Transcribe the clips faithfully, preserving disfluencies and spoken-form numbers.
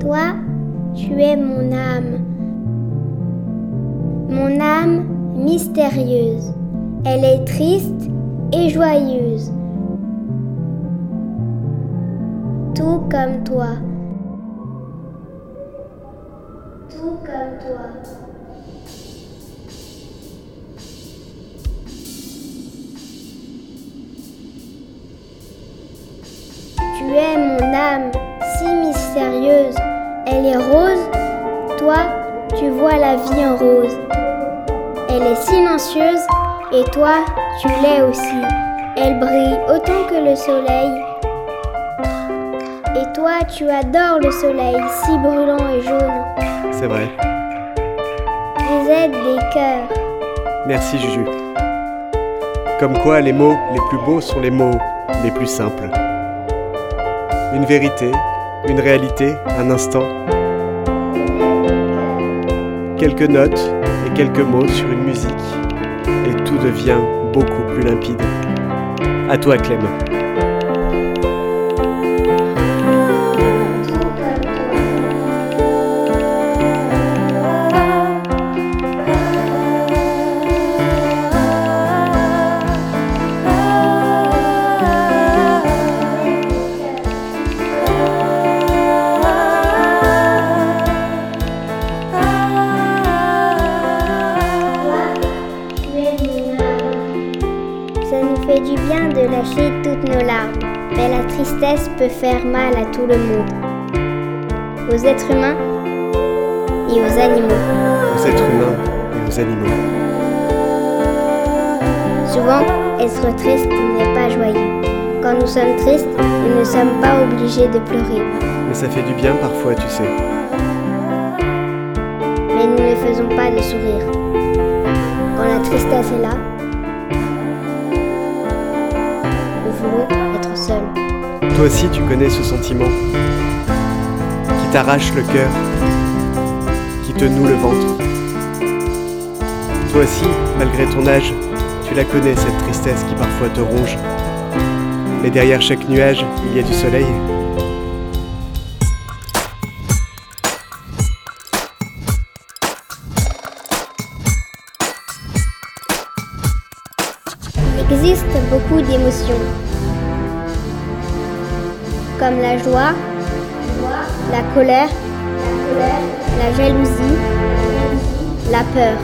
Toi, tu es mon âme. Mon âme mystérieuse. Elle est triste et joyeuse. Tout comme toi. Tout comme toi. Tu es mon âme si mystérieuse. Elle est rose. Toi, tu vois la vie en rose. Elle est silencieuse et toi, tu l'es aussi. Elle brille autant que le soleil. Et toi, tu adores le soleil si brûlant et jaune. C'est vrai. Vous êtes des cœurs. Merci Juju. Comme quoi les mots les plus beaux sont les mots les plus simples. Une vérité, une réalité, un instant. Quelques notes et quelques mots sur une musique. Et tout devient beaucoup plus limpide. À toi Clem. Ça nous fait du bien de lâcher toutes nos larmes, mais la tristesse peut faire mal à tout le monde, aux êtres humains et aux animaux. Aux êtres humains et aux animaux. Souvent, être triste n'est pas joyeux. Quand nous sommes tristes, nous ne sommes pas obligés de pleurer. Mais ça fait du bien parfois, tu sais. Mais nous ne faisons pas de sourire. Quand la tristesse est là, nous voulons être seuls. Toi aussi, tu connais ce sentiment qui t'arrache le cœur, qui te noue le ventre. Toi aussi, malgré ton âge, tu la connais, cette tristesse qui parfois te ronge. Mais derrière chaque nuage, il y a du soleil. Il existe beaucoup d'émotions, comme la joie, la colère, la jalousie, la peur.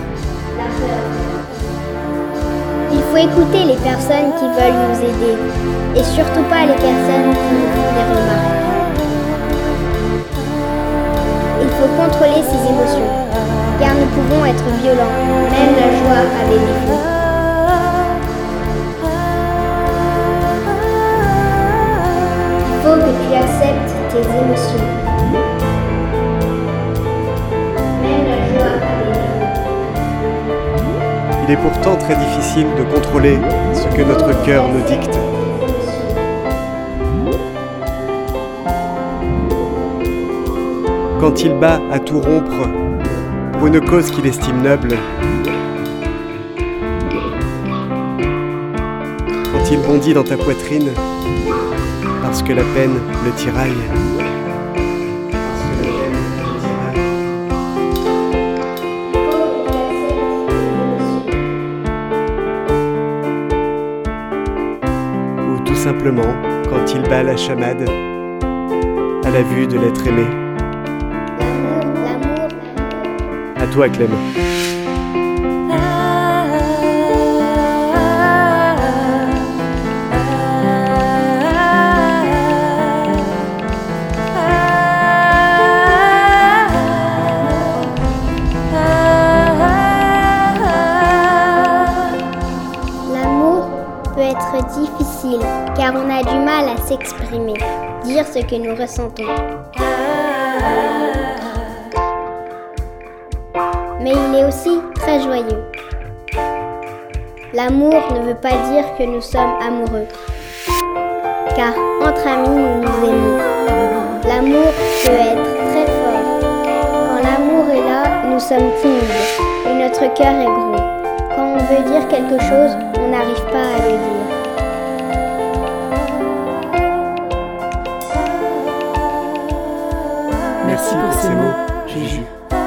Il faut écouter les personnes qui veulent nous aider et surtout pas les personnes qui nous font des remarques. Il faut contrôler ses émotions, car nous pouvons être violents, même la joie a des défauts. Il faut que tu acceptes tes émotions. Même la joie a des défauts. Il est pourtant très difficile de contrôler ce que notre cœur nous dicte. Quand il bat à tout rompre pour une cause qu'il estime noble, quand il bondit dans ta poitrine parce que la peine le tiraille, parce que la peine le tiraille. Ou tout simplement quand il bat la chamade à la vue de l'être aimé. À toi, Clem. L'amour peut être difficile, car on a du mal à s'exprimer, dire ce que nous ressentons. Mais il est aussi très joyeux. L'amour ne veut pas dire que nous sommes amoureux, car entre amis nous nous aimons. L'amour peut être très fort. Quand l'amour est là, nous sommes timides et notre cœur est gros. Quand on veut dire quelque chose, on n'arrive pas à le dire. Merci pour ces mots, Jésus.